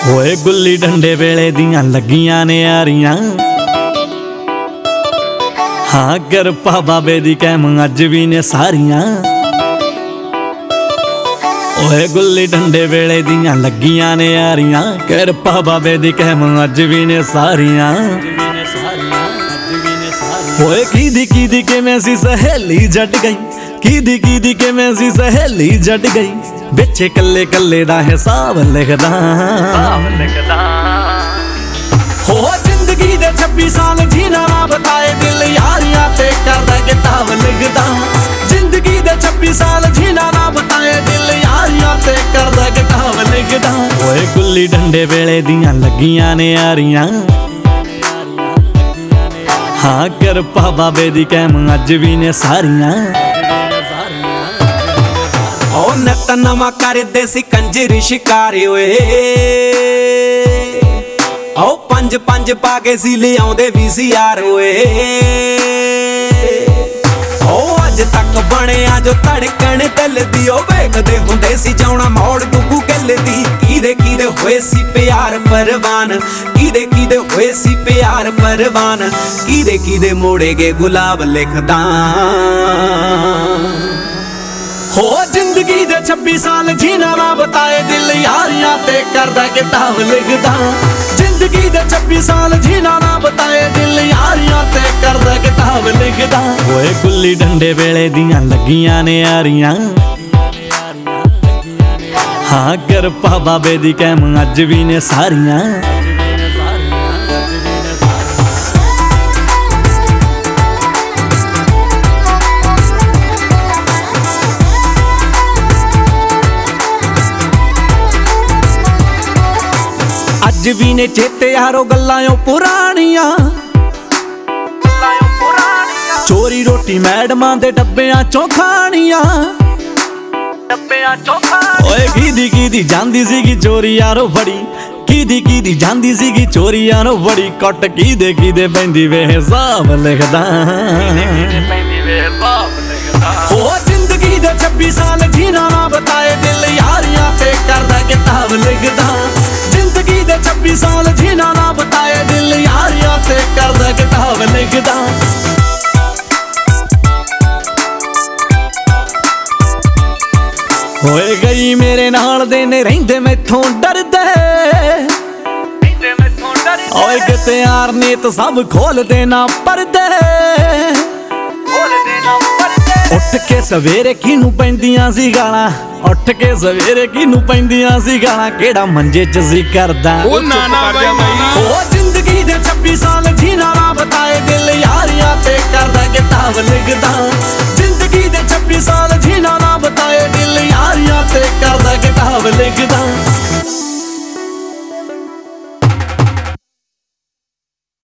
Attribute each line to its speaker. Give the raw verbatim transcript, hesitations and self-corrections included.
Speaker 1: ਹੋਏ ਗੁੱਲੀ ਡੰਡੇ ਵੇਲੇ ਦੀਆਂ ਲੱਗੀਆਂ ਨੇ ਯਾਰੀਆਂ। ਹਾਂ ਕਿਰਪਾ ਬਾਬੇ ਦੀ ਕਹਿਮ ਅੱਜ ਵੀ ਨੇ ਸਾਰੀਆਂ। ਓਏ ਗੁੱਲੀ ਡੰਡੇ ਵੇਲੇ ਦੀਆਂ ਲੱਗੀਆਂ ਨੇ ਯਾਰੀਆਂ। ਕਿਰਪਾ ਬਾਬੇ ਦੀ ਕਹਿਮ ਅੱਜ ਵੀ ਨੇ ਸਾਰੀਆਂ। ਓਏ ਕੀਦੀ ਕੀਦੀ ਕਿਵੇਂ ਸੀ ਸਹੇਲੀ ਜੱਟ ਗਈ, ਕੀਦੀ ਕੀਦੀ ਕਿਵੇਂ ਸੀ ਸਹੇਲੀ ਜੱਟ ਗਈ। ਵਿੱਚ ਕੱਲੇ ਕੱਲੇ ਦਾ ਹਿਸਾਬ ਲਿਖਦਾ ਹੋ ਜ਼ਿੰਦਗੀ ਦੇ ਛੱਬੀ ਸਾਲ ਜੀਣਾ ਨਾ ਬਤਾਏ ਦਿਲ ਯਾਰੀਆਂ ਤੇ ਕਰਦਾ ਕਿਤਾਬ ਲਿਖਦਾ। ਜ਼ਿੰਦਗੀ ਦੇ ਛੱਬੀ ਸਾਲ ਜੀਣਾ ਨਾ ਬਤਾਏ ਦਿਲ ਯਾਰੀਆਂ ਤੇ ਕਰਦਾ ਕਿਤਾਬ ਲਿਖਦਾ। ਓਏ ਗੁੱਲੀ ਡੰਡੇ ਵੇਲੇ ਦੀਆਂ ਲੱਗੀਆਂ ਨੇ ਯਾਰੀਆਂ। ਹਾਂ ਕਿਰਪਾ ਬਾਬੇ ਦੀ ਕਹਿਮ ਅੱਜ ਵੀ ਨੇ ਸਾਰੀਆਂ।
Speaker 2: ਓ ਨੱਤ ਨਵਾਂ ਕਰਦੇ ਸੀ ਕੰਜਰੀ ਸ਼ਿਕਾਰੇ ਓਏ। ਓ ਪੰਜ ਪੰਜ ਪਾ ਕੇ ਸੀ ਲਿਆਉਂਦੇ ਵੀ ਸੀ ਯਾਰ ਓਏ। ਓ ਅੱਜ ਤੱਕ ਬਣਿਆ ਜੋ ਧੜਕਣ ਦਿਲ ਦੀ। ਓ ਵੇਖਦੇ ਹੁੰਦੇ ਸੀ ਜਾਉਣਾ ਮੋੜ ਗੁੱਗੂ ਗਿੱਲ ਦੀ। ਕਿਹਦੇ ਕਿਹਦੇ ਹੋਏ ਸੀ ਪਿਆਰ ਪਰਵਾਨ, ਕਿਹਦੇ ਕਿਹਦੇ ਹੋਏ ਸੀ ਪਿਆਰ ਪਰਵਾਨ। ਕਿਹਦੇ ਕਿਹਦੇ ਮੋੜੇ ਗਏ ਗੁਲਾਬ ਲਿਖਦਾ ਹੋ ਜ਼ਿੰਦਗੀ ਦੇ ਛੱਬੀ ਸਾਲ ਜੀਣਾ ਨਾ ਬਤਾਏ ਦਿਲ ਯਾਰੀਆਂ ਤੇ ਕਰਦਾ ਕਿਤਾਬ ਲਿਖਦਾ। ਜ਼ਿੰਦਗੀ ਦੇ ਛੱਬੀ ਸਾਲ ਜੀਣਾ ਨਾ ਬਤਾਏ ਦਿਲ ਯਾਰੀਆਂ ਤੇ ਕਰਦਾ ਕਿਤਾਬ ਲਿਖਦਾ।
Speaker 1: ਓਏ ਗੁੱਲੀ ਡੰਡੇ ਵੇਲੇ ਦੀਆਂ ਲੱਗੀਆਂ ਨੇ ਯਾਰੀਆਂ। ਹਾਂ ਕਿਰਪਾ ਬਾਬੇ ਦੀ ਕਹਿਮ ਅੱਜ ਵੀ ਨੇ ਸਾਰੀਆਂ। ਅੱਜ ਵੀ ਨੇ ਚੇਤੇ ਯਾਰੋ ਗੱਲਾਂ ਓ ਪੁਰਾਣੀਆਂ। ਚੋਰੀ ਰੋਟੀ ਮੈਡਮਾਂ ਦੇ ਡੱਬਿਆਂ ਚੋਂ ਖਾਣੀਆਂ। ਓਏ ਕੀਦੀ ਕੀਦੀ ਜਾਂਦੀ ਸੀਗੀ ਚੋਰੀ ਯਾਰੋ ਬੜੀ, ਕੀਦੀ ਕੀਦੀ ਜਾਂਦੀ ਸੀਗੀ ਚੋਰੀ ਯਾਰੋ ਬੜੀ। ਕੱਟ ਕੀਦੇ ਕੀਦੇ ਪੈਂਦੀ ਵੇ ਹਿਸਾਬ ਲਿਖਦਾ ਹੋ ਜ਼ਿੰਦਗੀ ਦੇ ਛੱਬੀ ਸਾਲ ਜੀਣਾ ਨਾ ਬਤਾਏ ਦਿਲ ਯਾਰੀਆਂ ਤੇ ਕਰਦਾ ਕਿਤਾਬ ਲਿਖਦਾ। ਜ਼ਿੰਦਗੀ ਦੇ ਛੱਬੀ ਸਾਲ ਜੀਣਾ ਨਾ ਬਤਾਏ ਦਿਲ ਯਾਰੀਆਂ ਤੇ ਕਰਦਾ ਕਿਤਾਬ ਲਿਖਦਾ। ਹੋਏ ਗਈ ਮੇਰੇ ਨਾਲ ਦੇ ਨੇ ਰਹਿੰਦੇ ਮੈਥੋਂ ਡਰਦੇ। ਓਏ ਕਿਤੇ ਯਾਰ ਨੀਤ ਸਭ ਖੋਲਦੇ ਨਾ ਪਰਦੇ। ਉੱਠ ਕੇ ਸਵੇਰੇ ਕਿਹਨੂੰ ਪੈਂਦੀਆਂ ਸੀ ਗਾਲਾਂ, ਉੱਠ ਕੇ ਸਵੇਰੇ ਕਿਹਨੂੰ ਪੈਂਦੀਆਂ ਸੀ ਗਾਲਾਂ। ਕਿਹੜਾ ਮੰਜੇ ਚ ਸੀ ਕਰਦਾ
Speaker 3: ਉਹ ਨਾ ਨਾ
Speaker 2: ਉਹ ਜ਼ਿੰਦਗੀ ਦੇ ਛੱਬੀ ਸਾਲ ਜੀਣਾ ਨਾ ਬਤਾਏ ਦਿਲ ਯਾਰੀਆਂ ਤੇ ਕਰਦਾ ਕਿਤਾਬ ਲਿਖਦਾ। ਜ਼ਿੰਦਗੀ ਦੇ ਛੱਬੀ ਸਾਲ